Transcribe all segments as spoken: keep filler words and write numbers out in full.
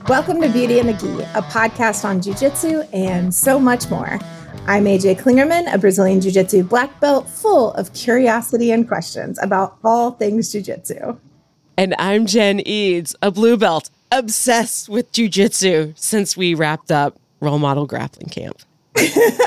Welcome to Beauty and the Gi, a podcast on jiu-jitsu and so much more. I'm A J Klingerman, a Brazilian jiu-jitsu black belt full of curiosity and questions about all things jiu-jitsu. And I'm Jen Eads, a blue belt obsessed with jiu-jitsu since we wrapped up Role Model Grappling Camp. We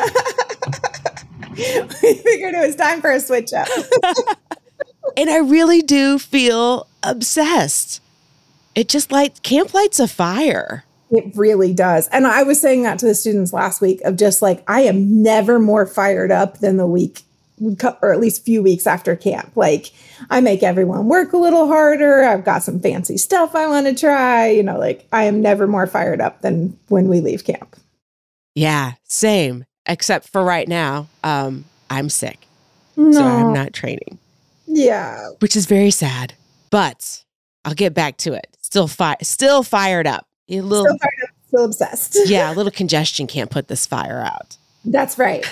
figured it was time for a switch up. And I really do feel obsessed. It just lights, camp lights a fire. It really does. And I was saying that to the students last week of just like, I am never more fired up than the week, or at least a few weeks after camp. Like, I make everyone work a little harder. I've got some fancy stuff I want to try. You know, like, I am never more fired up than when we leave camp. Yeah, same. Except for right now, um, I'm sick. No. So I'm not training. Yeah. Which is very sad. But I'll get back to it. Still, fi- still fired up. A little, still fired up, still obsessed. Yeah, a little congestion can't put this fire out. That's right.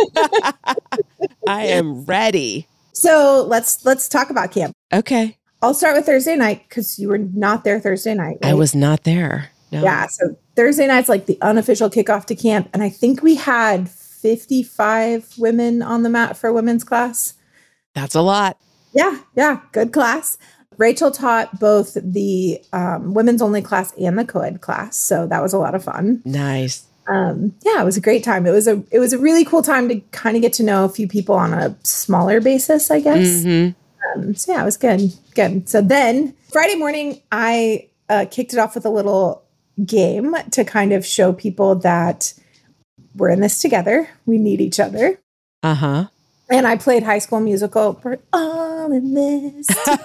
I am ready. So let's let's talk about camp. Okay. I'll start with Thursday night because you were not there Thursday night. Right? I was not there. No. Yeah. So Thursday night's like the unofficial kickoff to camp. And I think we had fifty-five women on the mat for women's class. That's a lot. Yeah. Yeah. Good class. Rachel taught both the um, women's only class and the co-ed class. So that was a lot of fun. Nice. Um, yeah, it was a great time. It was a, it was a really cool time to kind of get to know a few people on a smaller basis, I guess. Mm-hmm. Um, so yeah, it was good. Good. So then Friday morning, I uh, kicked it off with a little game to kind of show people that we're in this together. We need each other. Uh-huh. And I played High School Musical. We're all in this.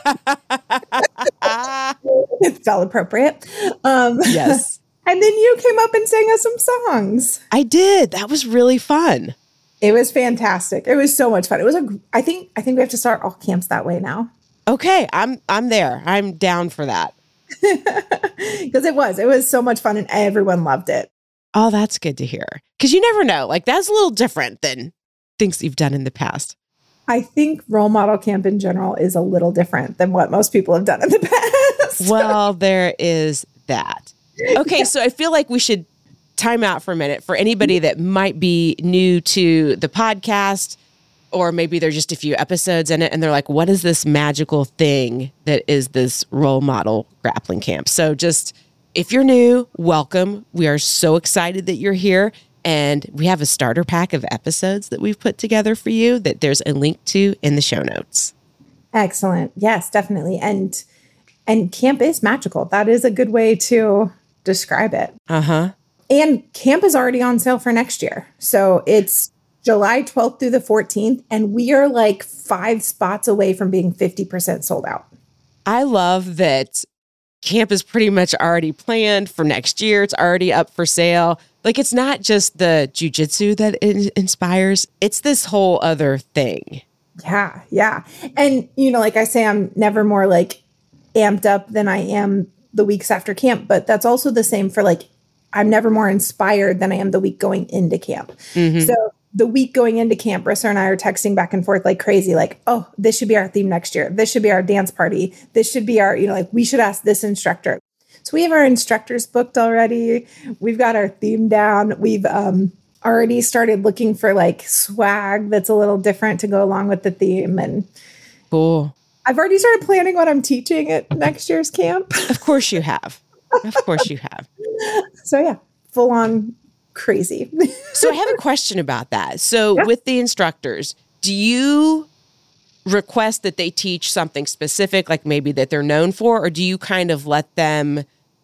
It felt appropriate. Um, yes. And then you came up and sang us some songs. I did. That was really fun. It was fantastic. It was so much fun. It was a. I think. I think we have to start all camps that way now. Okay, I'm. I'm there. I'm down for that. Because it was. It was so much fun, and everyone loved it. Oh, that's good to hear. Because you never know. Like, that's a little different than things you've done in the past. I think role model camp in general is a little different than what most people have done in the past. Well, there is that. Okay, so I feel like we should time out for a minute for anybody that might be new to the podcast, or maybe there's just a few episodes in it and they're like, what is this magical thing that is this role model grappling camp? So just, if you're new, welcome. We are so excited that you're here. And we have a starter pack of episodes that we've put together for you that there's a link to in the show notes. Excellent. Yes, definitely. And and camp is magical. That is a good way to describe it. Uh-huh. And camp is already on sale for next year. So it's July twelfth through the fourteenth. And we are like five spots away from being fifty percent sold out. I love that camp is pretty much already planned for next year. It's already up for sale. Like, it's not just the jiu-jitsu that it inspires. It's this whole other thing. Yeah, yeah. And, you know, like I say, I'm never more like amped up than I am the weeks after camp. But that's also the same for like, I'm never more inspired than I am the week going into camp. Mm-hmm. So the week going into camp, Rissa and I are texting back and forth like crazy, like, oh, this should be our theme next year. This should be our dance party. This should be our, you know, like we should ask this instructor. So we have our instructors booked already. We've got our theme down. We've um, already started looking for like swag that's a little different to go along with the theme. And cool. I've already started planning what I'm teaching at next year's camp. Of course you have. Of course you have. So yeah, full on crazy. So I have a question about that. So yeah. With the instructors, do you request that they teach something specific, like maybe that they're known for, or do you kind of let them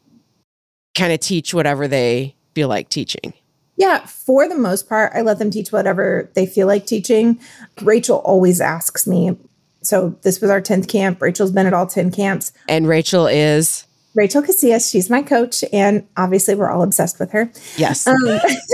kind of teach whatever they feel like teaching? Yeah, for the most part, I let them teach whatever they feel like teaching. Rachel always asks me. So this was our tenth camp. Rachel's been at all ten camps. And Rachel is? Rachel Casillas. She's my coach. And obviously we're all obsessed with her. Yes. Um,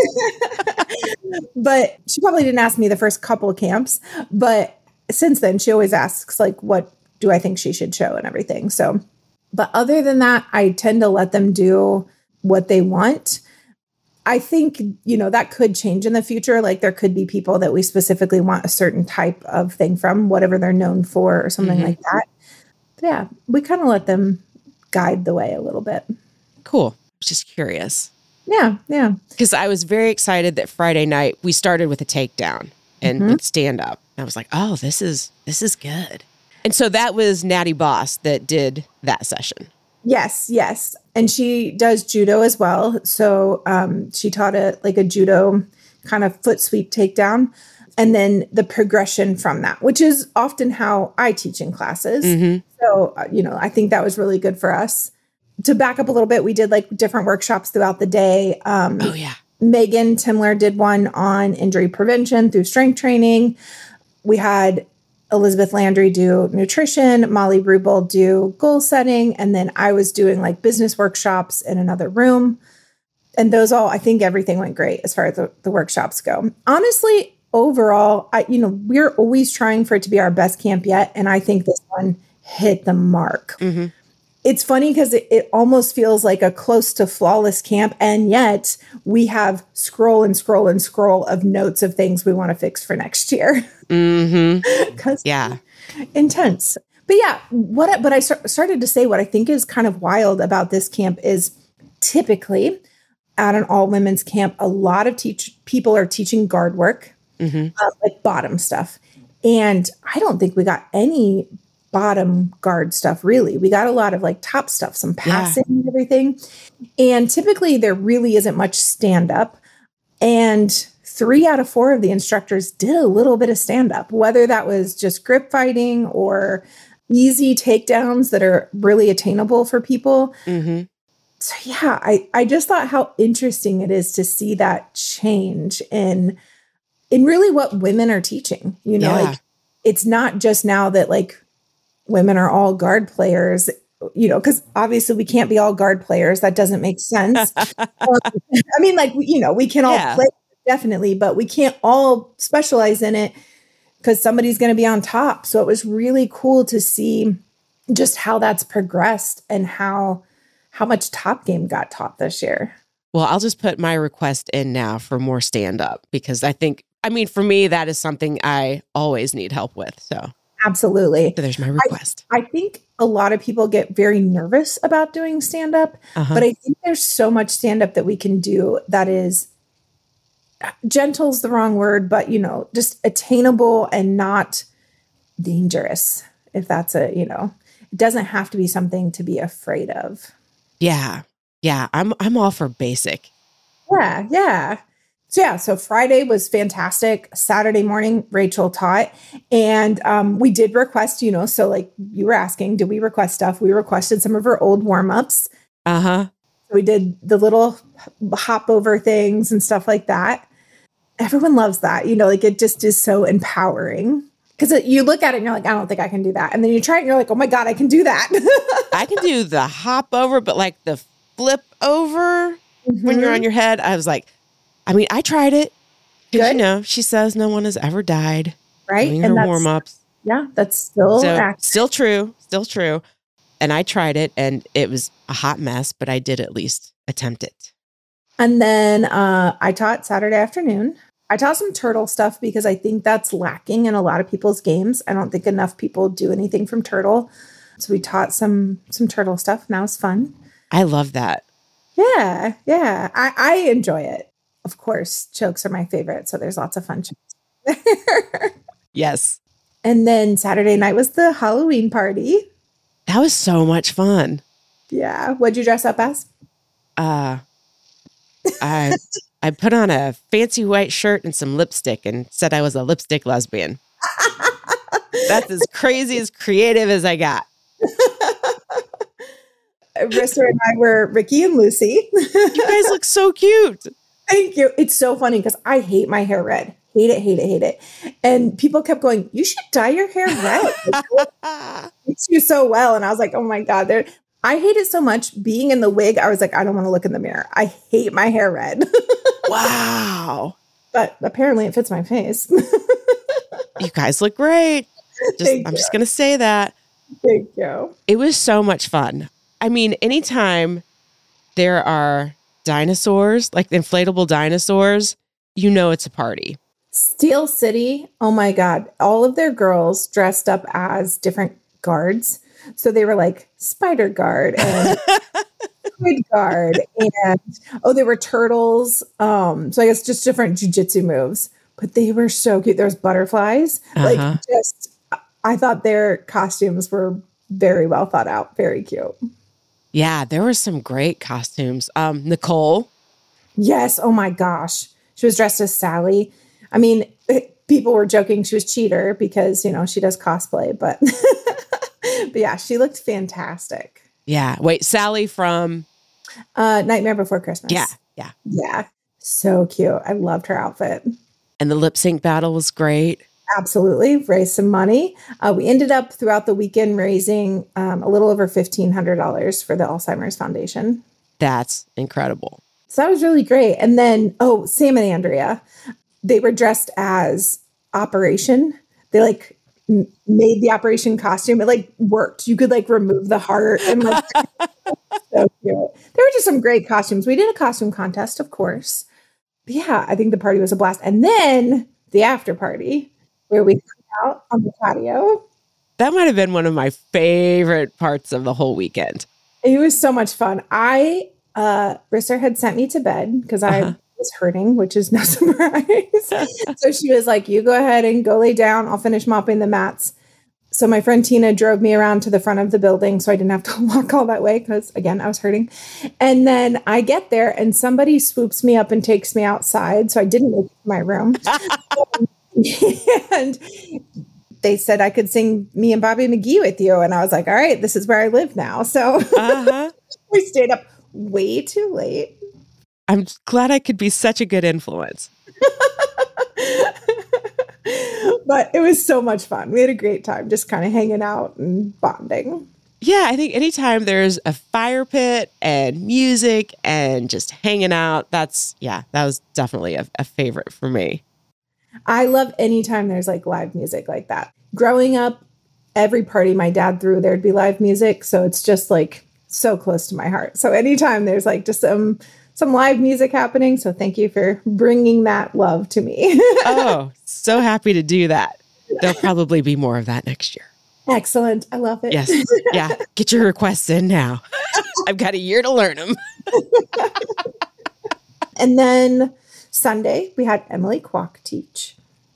but she probably didn't ask me the first couple of camps. But since then, she always asks, like, what do I think she should show and everything. So, but other than that, I tend to let them do what they want. I think, you know, that could change in the future. Like there could be people that we specifically want a certain type of thing from, whatever they're known for or something mm-hmm. like that. But yeah, we kind of let them guide the way a little bit. Cool. Just curious. Yeah, yeah. Because I was very excited that Friday night we started with a takedown and Mm-hmm. with stand up. I was like, oh, this is this is good. And so that was Natty Boss that did that session. Yes, yes. And she does judo as well. So um, she taught a like a judo kind of foot sweep takedown. And then the progression from that, which is often how I teach in classes. Mm-hmm. So, uh, you know, I think that was really good for us. To back up a little bit, we did like different workshops throughout the day. Um, Oh, yeah. Megan Timler did one on injury prevention through strength training. We had Elizabeth Landry do nutrition, Molly Rubel do goal setting, and then I was doing like business workshops in another room. And those all, I think everything went great as far as the, the workshops go. Honestly, overall, I, you know, we're always trying for it to be our best camp yet. And I think this one hit the mark. Mm-hmm. It's funny because it, it almost feels like a close to flawless camp. And yet we have scroll and scroll and scroll of notes of things we want to fix for next year. Mm-hmm. Because Yeah. intense. But yeah, what, I- but I start, started to say what I think is kind of wild about this camp is typically at an all women's camp, a lot of teach people are teaching guard work, mm-hmm. uh, like bottom stuff. And I don't think we got any bottom guard stuff, really. We got a lot of like top stuff, some passing yeah. and everything. And typically there really isn't much stand up. And three out of four of the instructors did a little bit of stand up, whether that was just grip fighting or easy takedowns that are really attainable for people. Mm-hmm. So yeah, I, I just thought how interesting it is to see that change in, in really what women are teaching, you know, yeah. like it's not just now that like women are all guard players, you know, because obviously we can't be all guard players. That doesn't make sense. um, I mean, like, you know, we can all yeah. play definitely, but we can't all specialize in it because somebody's going to be on top. So it was really cool to see just how that's progressed and how, how much top game got taught this year. Well, I'll just put my request in now for more stand up because I think, I mean, for me, that is something I always need help with. So absolutely. So there's my request. I, I think a lot of people get very nervous about doing stand up, uh-huh. but I think there's so much stand up that we can do that is gentle's the wrong word, but you know, just attainable and not dangerous. If that's a, you know, it doesn't have to be something to be afraid of. Yeah. Yeah. I'm, I'm all for basic. Yeah. Yeah. So yeah, so Friday was fantastic. Saturday morning, Rachel taught, and um, we did request, you know, so like you were asking, did we request stuff? We requested some of her old warm-ups. Uh-huh. We did the little hop over things and stuff like that. Everyone loves that, you know, like it just is so empowering because you look at it and you're like, I don't think I can do that. And then you try it and you're like, oh my God, I can do that. I can do the hop over, but like the flip over mm-hmm. when you're on your head, I was like, I mean, I tried it because, you know, she says no one has ever died. Right. Doing and her warm-ups. Yeah, that's still so, still true. Still true. And I tried it and it was a hot mess, but I did at least attempt it. And then uh, I taught Saturday afternoon. I taught some turtle stuff because I think that's lacking in a lot of people's games. I don't think enough people do anything from turtle. So we taught some some turtle stuff and that was fun. I love that. Yeah. Yeah. I, I enjoy it. Of course, chokes are my favorite. So there's lots of fun chokes. Yes. And then Saturday night was the Halloween party. That was so much fun. Yeah. What'd you dress up as? Uh, I I put on a fancy white shirt and some lipstick and said I was a lipstick lesbian. That's as crazy, as creative as I got. Rissa and I were Ricky and Lucy. You guys look so cute. Thank you. It's so funny because I hate my hair red. Hate it, hate it, hate it. And people kept going, you should dye your hair red. It fits you so well. And I was like, oh my God. They're, I hate it so much. Being in the wig, I was like, I don't want to look in the mirror. I hate my hair red. Wow. But apparently it fits my face. You guys look great. Just, I'm you. just going to say that. Thank you. It was so much fun. I mean, anytime there are dinosaurs, like inflatable dinosaurs, you know it's a party. Steel City, oh my God. All of their girls dressed up as different guards. So they were like Spider Guard and squid guard, and oh, there were turtles. Um, so I guess just different jujitsu moves, but they were so cute. There was butterflies. Uh-huh. Like just, I thought their costumes were very well thought out. Very cute. Yeah, there were some great costumes. Um, Nicole. Yes. Oh my gosh. She was dressed as Sally. I mean, people were joking she was Cheater because, you know, she does cosplay, but, but yeah, she looked fantastic. Yeah. Wait, Sally from uh, Nightmare Before Christmas. Yeah. Yeah. Yeah. So cute. I loved her outfit. And the lip sync battle was great. Absolutely. Raised some money. Uh, we ended up throughout the weekend raising um, a little over fifteen hundred dollars for the Alzheimer's Foundation. That's incredible. So that was really great. And then, oh, Sam and Andrea, they were dressed as Operation. They like m- made the Operation costume. It like worked. You could like remove the heart and like, so cute. There were just some great costumes. We did a costume contest, of course. But yeah, I think the party was a blast. And then the after party, where we hung out on the patio. That might have been one of my favorite parts of the whole weekend. It was so much fun. I, uh, Risser had sent me to bed because I uh-huh. was hurting, which is no surprise. So she was like, you go ahead and go lay down. I'll finish mopping the mats. So my friend Tina drove me around to the front of the building so I didn't have to walk all that way because, again, I was hurting. And then I get there and somebody swoops me up and takes me outside. So I didn't make it to my room. And they said I could sing Me and Bobby McGee with you. And I was like, all right, this is where I live now. So uh-huh. we stayed up way too late. I'm glad I could be such a good influence. But it was so much fun. We had a great time just kind of hanging out and bonding. Yeah, I think anytime there's a fire pit and music and just hanging out, that's, yeah, that was definitely a, a favorite for me. I love anytime there's like live music like that. Growing up, every party my dad threw, there'd be live music. So it's just like so close to my heart. So anytime there's like just some some live music happening. So thank you for bringing that love to me. Oh, so happy to do that. There'll probably be more of that next year. Excellent. I love it. Yes. Yeah. Get your requests in now. I've got a year to learn them. And then Sunday, we had Emily Kwok teach.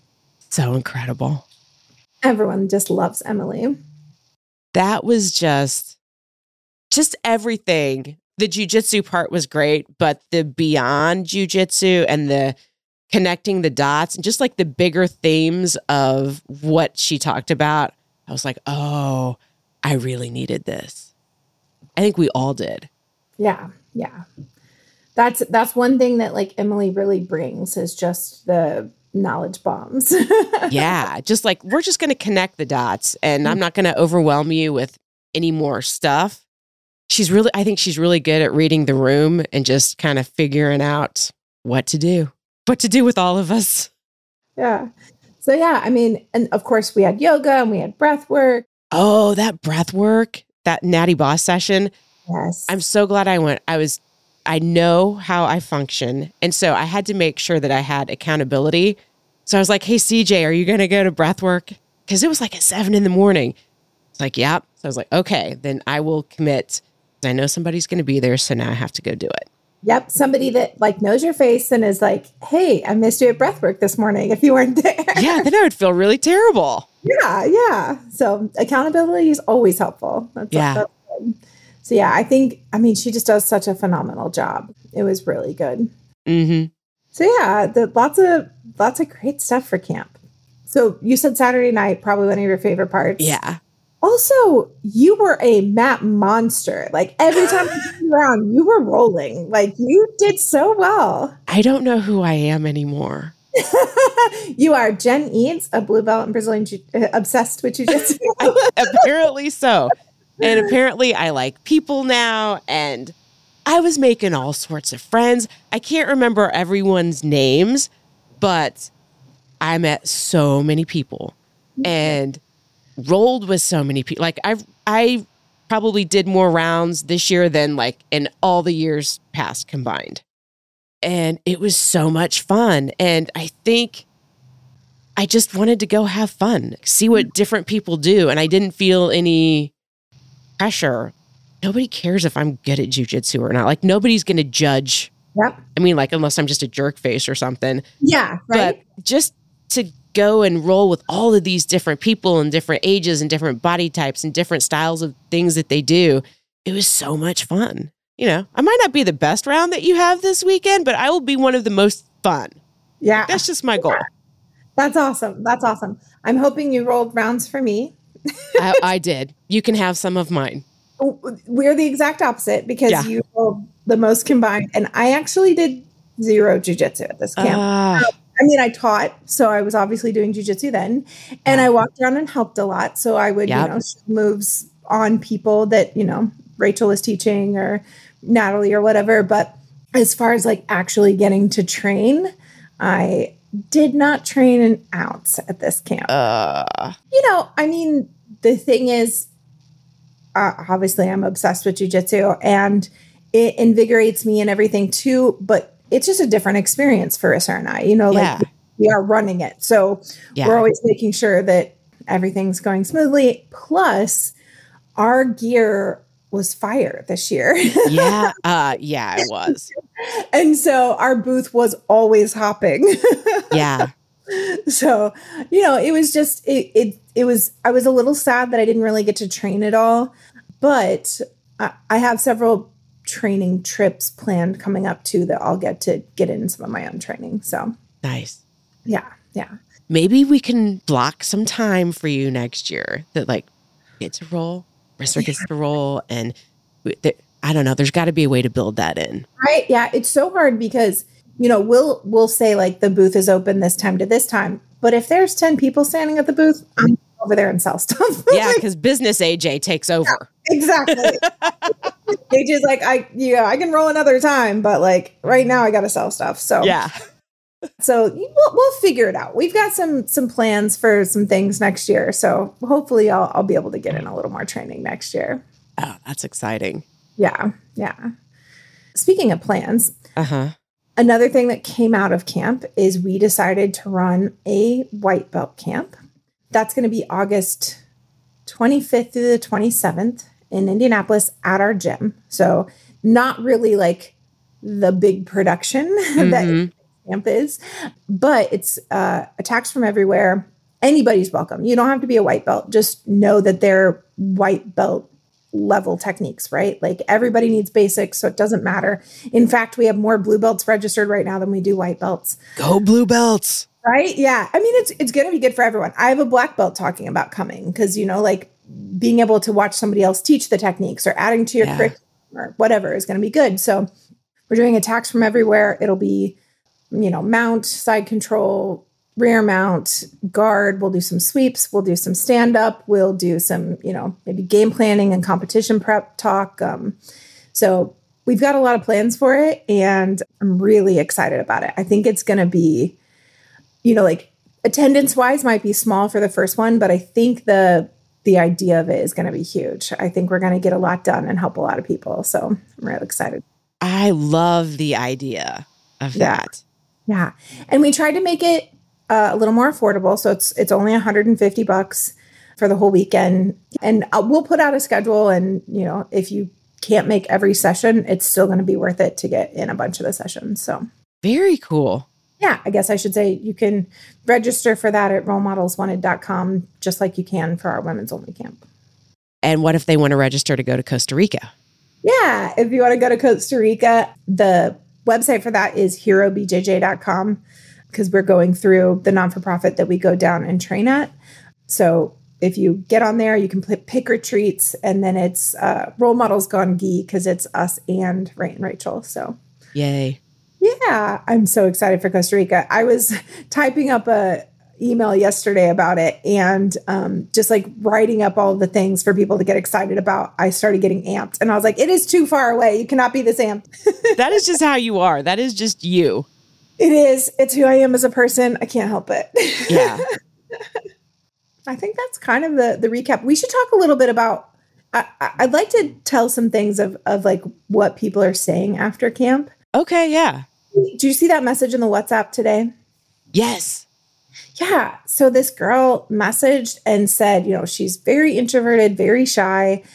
So incredible. Everyone just loves Emily. That was just, just everything. The jujitsu part was great, but the beyond jujitsu and the connecting the dots and just like the bigger themes of what she talked about, I was like, oh, I really needed this. I think we all did. Yeah. Yeah. That's that's one thing that like Emily really brings is just the knowledge bombs. Yeah. Just like, we're just going to connect the dots and I'm not going to overwhelm you with any more stuff. She's really, I think she's really good at reading the room and just kind of figuring out what to do, what to do with all of us. Yeah. So yeah, I mean, and of course we had yoga and we had breath work. Oh, that breath work, that Natty Boss session. Yes. I'm so glad I went. I was, I know how I function. And so I had to make sure that I had accountability. So I was like, hey, C J, are you going to go to breath work? Because it was like at seven in the morning. It's like, yep. So I was like, okay, then I will commit. I know somebody's going to be there. So now I have to go do it. Yep. Somebody that like knows your face and is like, hey, I missed you at breath work this morning if you weren't there. Yeah. Then I would feel really terrible. Yeah. Yeah. So accountability is always helpful. That's, yeah. That's good. So yeah, I think, I mean, she just does such a phenomenal job. It was really good. Mm-hmm. So yeah, the, lots of, lots of great stuff for camp. So you said Saturday night, probably one of your favorite parts. Yeah. Also, you were a map monster. Like every time you came around, you were rolling. Like you did so well. I don't know who I am anymore. You are Jen Eads, a blue belt in Brazilian jiu- uh, obsessed with jiu-jitsu. Apparently so. And apparently I like people now. And I was making all sorts of friends. I can't remember everyone's names, but I met so many people. And rolled with so many people. Like I I probably did more rounds this year than like in all the years past combined. And it was so much fun. And I think I just wanted to go have fun, see what different people do. And I didn't feel any pressure nobody cares if I'm good at jujitsu or not. Like nobody's going to judge. Yep. I mean, like, unless I'm just a jerk face or something. Yeah. Right. But just to go and roll with all of these different people and different ages and different body types and different styles of things that they do, it was so much fun. You know, I might not be the best round that you have this weekend, but I will be one of the most fun. Yeah. That's just my goal. Yeah. That's awesome. That's awesome. I'm hoping you rolled rounds for me. I, I did. You can have some of mine. We're the exact opposite because Yeah. you rolled the most combined. And I actually did zero jujitsu at this camp. Uh, I mean, I taught, so I was obviously doing jujitsu then. And Yeah. I walked around and helped a lot. So I would, Yep. you know, show moves on people that, you know, Rachel was teaching or Natalie or whatever. But as far as like actually getting to train, I did not train an ounce at this camp. uh, You know, I mean, the thing is, uh, obviously I'm obsessed with jujitsu and it invigorates me and everything too, but it's just a different experience for Issa and I, you know, like Yeah. we are running it. So Yeah. we're always making sure that everything's going smoothly. Plus our gear was fire this year. yeah. Uh, yeah, it was. And so our booth was always hopping. Yeah. So, you know, it was just, it, it, it was, I was a little sad that I didn't really get to train at all, but I, I have several training trips planned coming up too, that I'll get to get in some of my own training. So Nice. yeah, yeah. Maybe we can block some time for you next year that like get to roll, Rissa gets to roll. And we- there, I don't know, there's got to be a way to build that in. Right. Yeah. It's so hard because, you know, we'll, we'll say like the booth is open this time to this time, but if there's ten people standing at the booth, I'm over there and sell stuff. Yeah. Because business A J takes over. Exactly. A J's like, I, yeah, I can roll another time, but like right now I got to sell stuff. So, Yeah. so we'll, we'll figure it out. We've got some, some plans for some things next year. So hopefully I'll, I'll be able to get in a little more training next year. Oh, that's exciting. Yeah. Yeah. Speaking of plans, Uh huh. another thing that came out of camp is we decided to run a white belt camp. That's going to be August twenty-fifth through the twenty-seventh in Indianapolis at our gym. So not really like the big production that Mm-hmm. camp is, but it's uh, attacks from everywhere. Anybody's welcome. You don't have to be a white belt. Just know that they're white belt level techniques, right? Like everybody needs basics, so it doesn't matter. In fact, we have more blue belts registered right now than we do white belts. Go blue belts. Right? Yeah. I mean, it's it's going to be good for everyone. I have a black belt talking about coming because, you know, like being able to watch somebody else teach the techniques or adding to your Yeah. curriculum or whatever is going to be good. So we're doing attacks from everywhere. It'll be, you know, mount, side control, rear mount, guard. We'll do some sweeps. We'll do some stand up. We'll do some, you know, maybe game planning and competition prep talk. Um, so we've got a lot of plans for it and I'm really excited about it. I think it's going to be, you know, like attendance wise might be small for the first one, but I think the, the idea of it is going to be huge. I think we're going to get a lot done and help a lot of people. So I'm really excited. I love the idea of Yeah. that. Yeah. And we tried to make it uh, a little more affordable. So it's, it's only one hundred fifty bucks for the whole weekend. And uh, we'll put out a schedule. And, you know, if you can't make every session, it's still going to be worth it to get in a bunch of the sessions. So Very cool. yeah, I guess I should say you can register for that at role models wanted dot com, just like you can for our women's only camp. And what if they want to register to go to Costa Rica? Yeah, if you want to go to Costa Rica, the website for that is hero b j j dot com because we're going through the non-for-profit that we go down and train at. So if you get on there, you can p- pick retreats, and then it's uh, Role Models Gone Geek because it's us and Ray and Rachel. So Yay. yeah, I'm so excited for Costa Rica. I was typing up a email yesterday about it and um, just like writing up all the things for people to get excited about. I started getting amped and I was like, it is too far away. You cannot be this amped. That is just how you are. That is just you. It is. It's who I am as a person. I can't help it. Yeah. I think that's kind of the, the recap. We should talk a little bit about, I, I'd like to tell some things of, of like what people are saying after camp. Okay. Yeah. Do you see that message in the WhatsApp today? Yes. Yeah. So this girl messaged and said, you know, she's very introverted, very shy.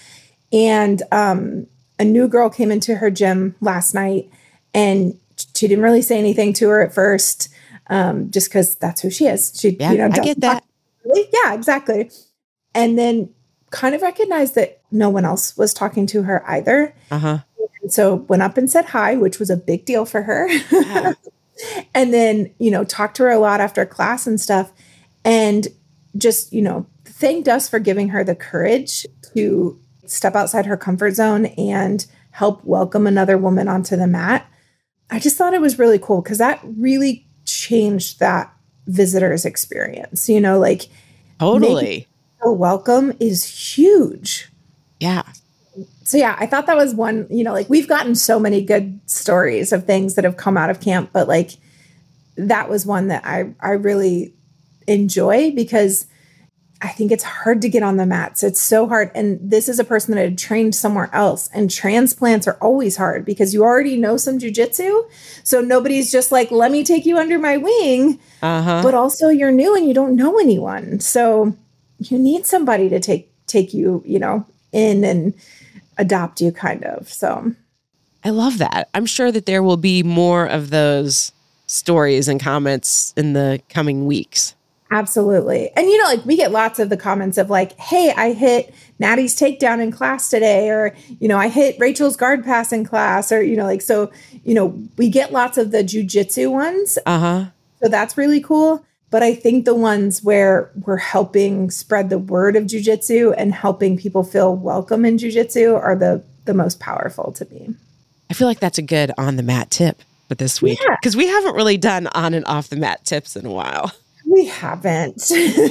And um, a new girl came into her gym last night, and she didn't really say anything to her at first, um, just because that's who she is. She, Yeah, you know, I get that. Really. Yeah, exactly. And then kind of recognized that no one else was talking to her either. Uh-huh. And so went up and said hi, which was a big deal for her. Yeah. And then, you know, talked to her a lot after class and stuff. And just, you know, thanked us for giving her the courage to step outside her comfort zone and help welcome another woman onto the mat. I just thought it was really cool because that really changed that visitor's experience. You know, like totally. Welcome is huge. Yeah. So yeah, I thought that was one, you know, like we've gotten so many good stories of things that have come out of camp, but like that was one that I, I really enjoy because I think it's hard to get on the mats. It's so hard. And this is a person that had trained somewhere else, and transplants are always hard because you already know some jujitsu. So nobody's just like, let me take you under my wing. Uh-huh. But also you're new and you don't know anyone. So you need somebody to take, take you, you know, in and adopt you kind of. So I love that. I'm sure that there will be more of those stories and comments in the coming weeks. Absolutely. And, you know, like we get lots of the comments of like, hey, I hit Natty's takedown in class today, or, you know, I hit Rachel's guard pass in class, or, you know, like, so, you know, we get lots of the jujitsu ones. Uh-huh. So that's really cool. But I think the ones where we're helping spread the word of jujitsu and helping people feel welcome in jujitsu are the, the most powerful to me. I feel like that's a good on the mat tip for this week, because yeah. we haven't really done on and off the mat tips in a while. We haven't.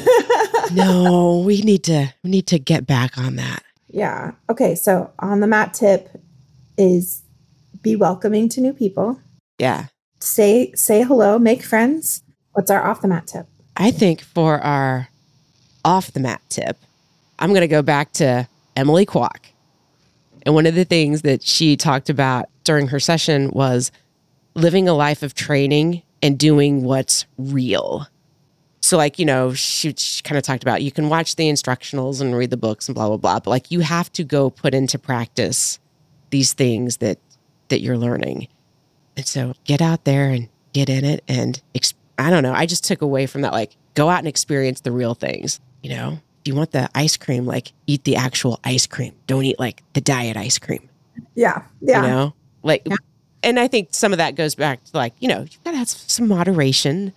No, we need to we need to get back on that. Yeah. Okay. So on the mat tip is be welcoming to new people. Yeah. Say say hello, make friends. What's our off the mat tip? I think for our off the mat tip, I'm going to go back to Emily Kwok. And one of the things that she talked about during her session was living a life of training and doing what's real. So like, you know, she, she kind of talked about, you can watch the instructionals and read the books and blah, blah, blah. But like, you have to go put into practice these things that, that you're learning. And so get out there and get in it. And ex- I don't know, I just took away from that, like, go out and experience the real things. You know, if you want the ice cream, like eat the actual ice cream. Don't eat like the diet ice cream. Yeah. Yeah. You know, like, yeah. And I think some of that goes back to like, you know, you've got to have some moderation,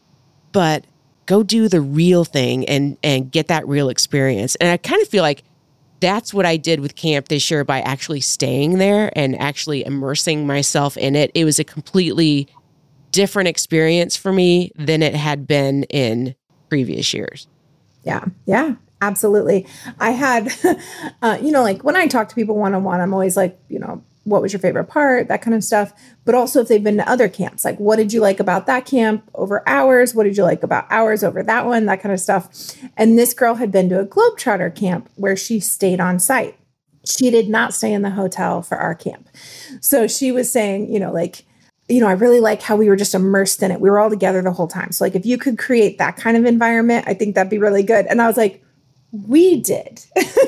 but go do the real thing and and get that real experience. And I kind of feel like that's what I did with camp this year by actually staying there and actually immersing myself in it. It was a completely different experience for me than it had been in previous years. Yeah, yeah, absolutely. I had, uh, you know, like when I talk to people one-on-one, I'm always like, you know, what was your favorite part, that kind of stuff. But also if they've been to other camps, like what did you like about that camp over ours? What did you like about ours over that one? That kind of stuff. And this girl had been to a Globetrotter camp where she stayed on site. She did not stay in the hotel for our camp. So she was saying, you know, like, you know, I really like how we were just immersed in it. We were all together the whole time. So like, if you could create that kind of environment, I think that'd be really good. And I was like, we did.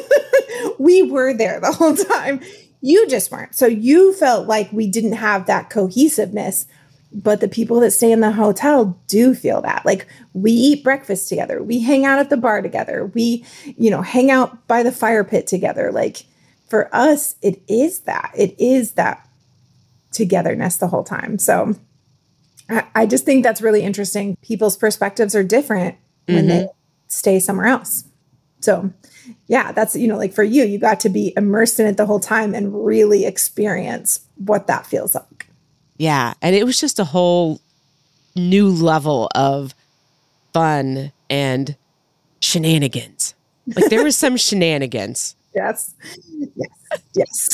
We were there the whole time. You just weren't. So you felt like we didn't have that cohesiveness, but the people that stay in the hotel do feel that. Like we eat breakfast together. We hang out at the bar together. We, you know, hang out by the fire pit together. Like for us, it is that. It is that togetherness the whole time. So I, I just think that's really interesting. People's perspectives are different when mm-hmm. they stay somewhere else. So yeah, that's, you know, like for you, you got to be immersed in it the whole time and really experience what that feels like. Yeah. And it was just a whole new level of fun and shenanigans. Like there was some shenanigans. Yes. Yes. Yes.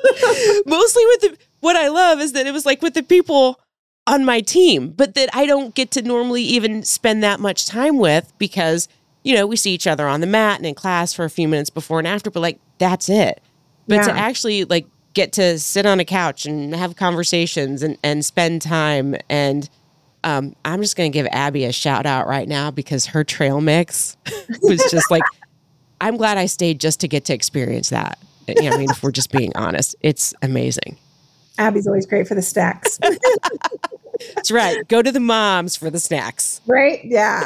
Mostly with the, what I love is that it was like with the people on my team, but that I don't get to normally even spend that much time with because, you know, we see each other on the mat and in class for a few minutes before and after, but like, that's it. But yeah. to actually like get to sit on a couch and have conversations and, and spend time. And um, I'm just going to give Abby a shout out right now because her trail mix was just like, I'm glad I stayed just to get to experience that. I mean, if we're just being honest, it's amazing. Abby's always great for the snacks. That's right. Go to the moms for the snacks. Right? Yeah.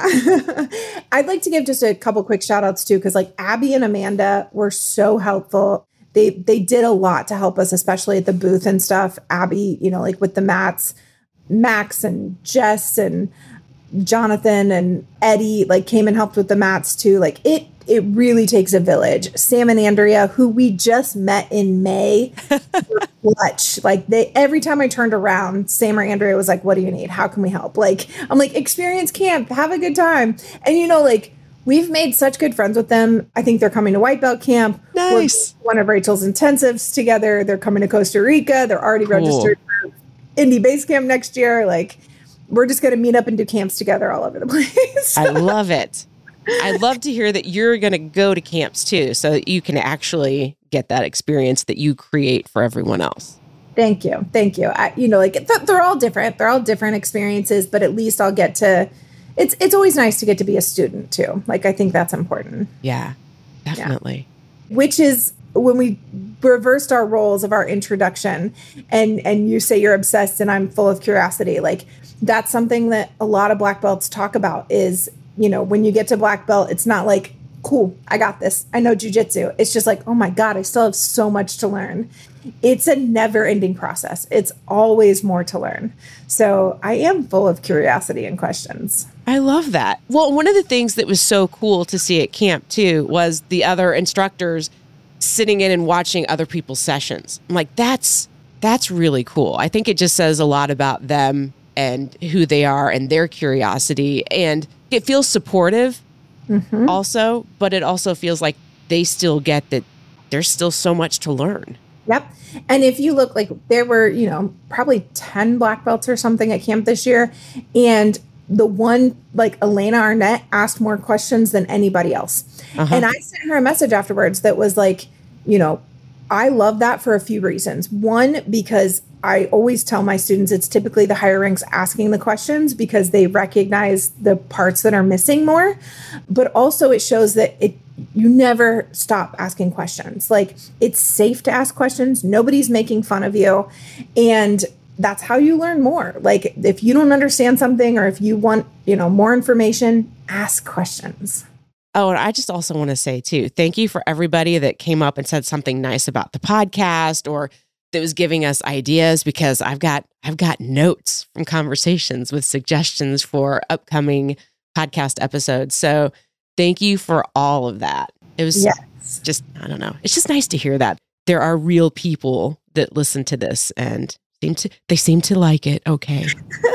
I'd like to give just a couple quick shout outs too, because like Abby and Amanda were so helpful. They they did a lot to help us, especially at the booth and stuff. Abby, you know, like with the mats, Max and Jess and Jonathan and Eddie like came and helped with the mats too. Like it it really takes a village. Sam and Andrea, who we just met in May, were clutch. Like they every time I turned around, Sam or Andrea was like, "What do you need? How can we help?" Like I'm like, "Experience camp, have a good time." And you know, like we've made such good friends with them. I think they're coming to White Belt Camp. Nice. We're one of Rachel's intensives together. They're coming to Costa Rica. They're already cool. registered for Indy Base Camp next year. Like we're just going to meet up and do camps together all over the place. I love it. I'd love to hear that you're going to go to camps too, so that you can actually get that experience that you create for everyone else. Thank you. Thank you. I, you know, like th- they're all different. They're all different experiences, but at least I'll get to, it's, it's always nice to get to be a student too. Like, I think that's important. Yeah, definitely. Yeah. Which is when we reversed our roles of our introduction and, and you say you're obsessed and I'm full of curiosity. Like that's something that a lot of black belts talk about is, you know, when you get to black belt, it's not like, cool, I got this. I know jujitsu. It's just like, oh my God, I still have so much to learn. It's a never ending process. It's always more to learn. So I am full of curiosity and questions. I love that. Well, one of the things that was so cool to see at camp too was the other instructors sitting in and watching other people's sessions. I'm like, that's, that's really cool. I think it just says a lot about them and who they are and their curiosity. And it feels supportive mm-hmm. also, but it also feels like they still get that there's still so much to learn. Yep. And if you look, like there were, you know, probably ten black belts or something at camp this year. And the one, like Elena Arnett asked more questions than anybody else. Uh-huh. And I sent her a message afterwards that was like, you know, I love that for a few reasons. One, because I always tell my students it's typically the higher ranks asking the questions because they recognize the parts that are missing more. But also it shows that it you never stop asking questions. Like it's safe to ask questions. Nobody's making fun of you. And that's how you learn more. Like if you don't understand something or if you want, you know, more information, ask questions. Oh, and I just also want to say too, thank you for everybody that came up and said something nice about the podcast or that was giving us ideas, because I've got I've got notes from conversations with suggestions for upcoming podcast episodes. So thank you for all of that. It was yes. just, I don't know. It's just nice to hear that there are real people that listen to this and seem to they seem to like it. Okay.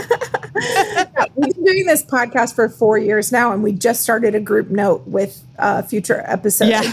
We've been doing this podcast for four years now, and we just started a group note with uh, future episodes. Yeah.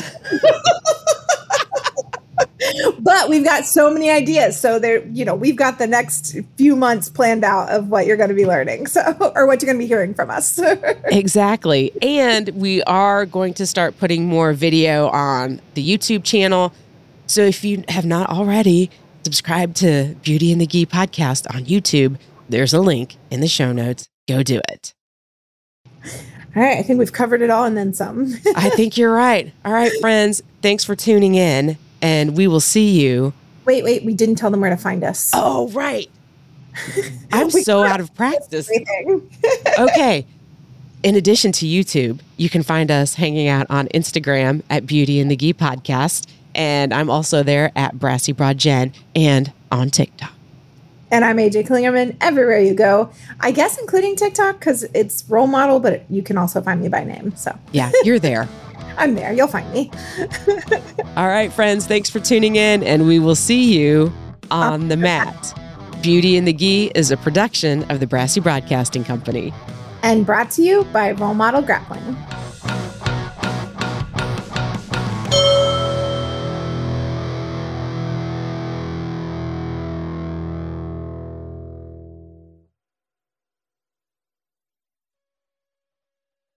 But we've got so many ideas. So there, you know, we've got the next few months planned out of what you're going to be learning. So, or what you're going to be hearing from us. Exactly. And we are going to start putting more video on the YouTube channel. So if you have not already, subscribe to Beauty and the Gi podcast on YouTube. There's a link in the show notes. Go do it. All right. I think we've covered it all and then some. I think you're right. All right, friends. Thanks for tuning in. And we will see you. Wait, wait. We didn't tell them where to find us. Oh, right. I'm so out of practice. Okay. In addition to YouTube, you can find us hanging out on Instagram at Beauty and the Gi Podcast. And I'm also there at Brassy Broad Jen and on TikTok. And I'm A J Klingerman everywhere you go. I guess including TikTok because it's role model, but you can also find me by name. So yeah, you're there. I'm there. You'll find me. All right, friends. Thanks for tuning in, and we will see you on the mat. Beauty and the Gi is a production of the Brassy Broadcasting Company. And brought to you by Role Model Grappling.